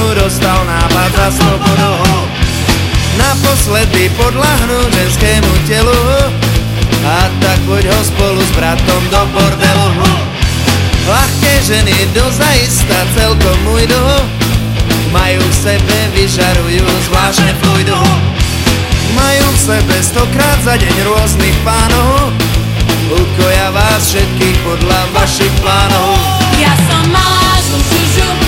dostal nápad za slobodou. Naposledy podľahnúť ženskému telu, a tak poď ho spolu s bratom do bordelu. Ľahké ženy dozajista celkom ujdu, majú v sebe, vyžarujú zvláštne fluidu. Majú v sebe 100-krát za deň rôznych pánov, ukoja vás všetkých podľa vašich plánov. Ja som malá žužužu,